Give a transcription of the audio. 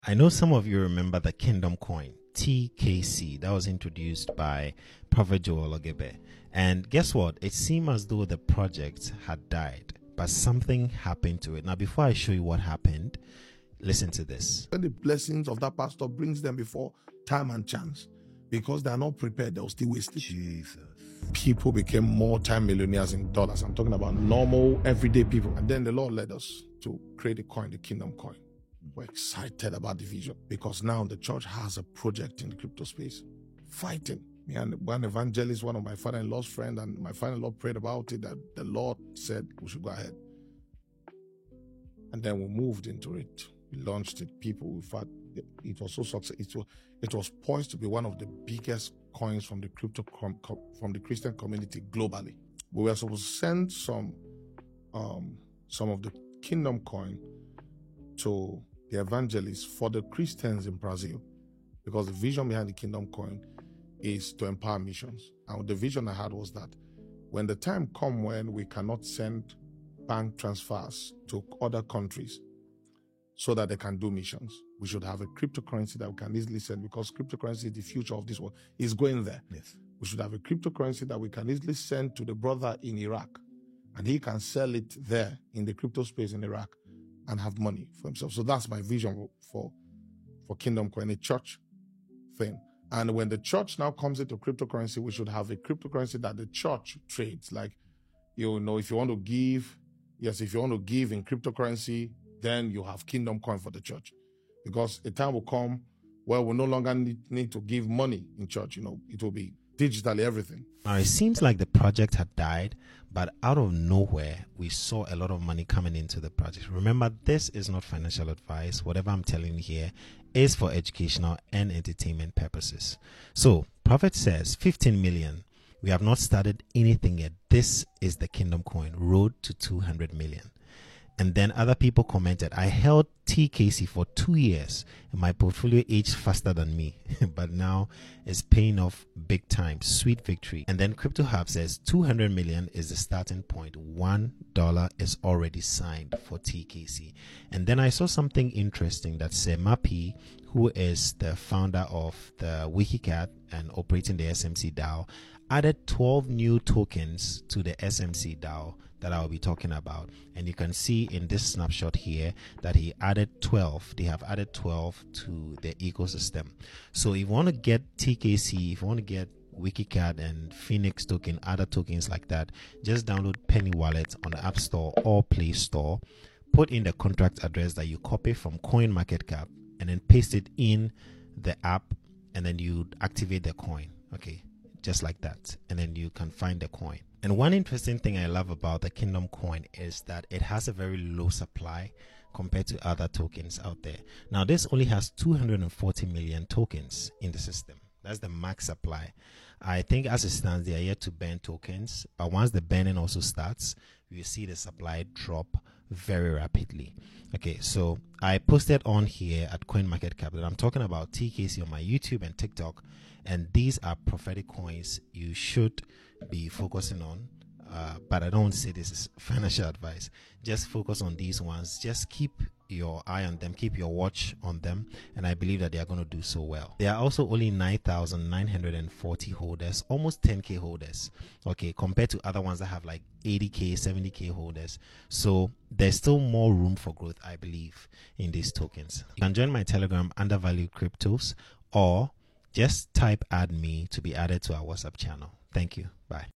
I know some of you remember the Kingdom Coin, TKC, that was introduced by Prophet Joel Ogebe. And guess what? It seemed as though the project had died, but something happened to it. Now, before I show you what happened, listen to this. When the blessings of that pastor brings them before time and chance, because they are not prepared, they'll still waste it. Jesus. People became multi-millionaires in dollars. I'm talking about normal, everyday people. And then the Lord led us to create a coin, the Kingdom Coin. We're excited about the vision because now the church has a project in the crypto space. Fighting. Me and one evangelist, one of my father-in-law's friend, and my father-in-law prayed about it, that the Lord said we should go ahead. And then we moved into it. We launched it. People, in fact, it was so successful. It was poised to be one of the biggest coins from the from the Christian community globally. We were supposed to send some of the Kingdom Coin to the evangelists for the Christians in Brazil, because the vision behind the Kingdom Coin is to empower missions. And the vision I had was that when the time comes when we cannot send bank transfers to other countries so that they can do missions, we should have a cryptocurrency that we can easily send, because cryptocurrency is the future of this world. It's going there. Yes. We should have a cryptocurrency that we can easily send to the brother in Iraq, and he can sell it there in the crypto space in Iraq and have money for himself. So that's my vision for Kingdom Coin, a church thing. And when the church now comes into cryptocurrency, we should have a cryptocurrency that the church trades. Like, if you want to give, if you want to give in cryptocurrency, then you have Kingdom Coin for the church. Because a time will come where we no longer need to give money in church. It will be digitally everything. Now, it seems like the project had died, but out of nowhere, we saw a lot of money coming into the project. Remember, this is not financial advice. Whatever I'm telling you here is for educational and entertainment purposes. So, Prophet says 15 million. We have not started anything yet. This is the Kingdom Coin, road to 200 million. And then other people commented, I held TKC for 2 years and my portfolio aged faster than me, but now it's paying off big time. Sweet victory. And then Crypto Hub says 200 million is the starting point. $1 is already signed for TKC. And then I saw something interesting that Semapi, who is the founder of the WikiCat and operating the SMC DAO, added 12 new tokens to the SMC DAO that I'll be talking about. And you can see in this snapshot here that he added 12. They have added 12 to the ecosystem. So if you want to get TKC, if you want to get WikiCat and Phoenix token, other tokens like that, just download Penny Wallet on the App Store or Play Store. Put in the contract address that you copy from CoinMarketCap and then paste it in the app, and then you activate the coin. Okay, just like that. And then you can find the coin. And one interesting thing I love about the Kingdom Coin is that it has a very low supply compared to other tokens out there. Now, this only has 240 million tokens in the system. That's the max supply. I think as it stands, they are yet to burn tokens. But once the burning also starts, you see the supply drop very rapidly. Okay, so I posted on here at CoinMarketCap that I'm talking about TKC on my YouTube and TikTok. And these are prophetic coins you should be focusing on. But I don't want to say this is financial advice. Just focus on these ones. Just keep your eye on them. Keep your watch on them. And I believe that they are going to do so well. There are also only 9,940 holders, almost 10K holders. Okay, compared to other ones that have like 80K, 70K holders. So there's still more room for growth, I believe, in these tokens. You can join my Telegram, Undervalued Cryptos, or just type add me to be added to our WhatsApp channel. Thank you. Bye.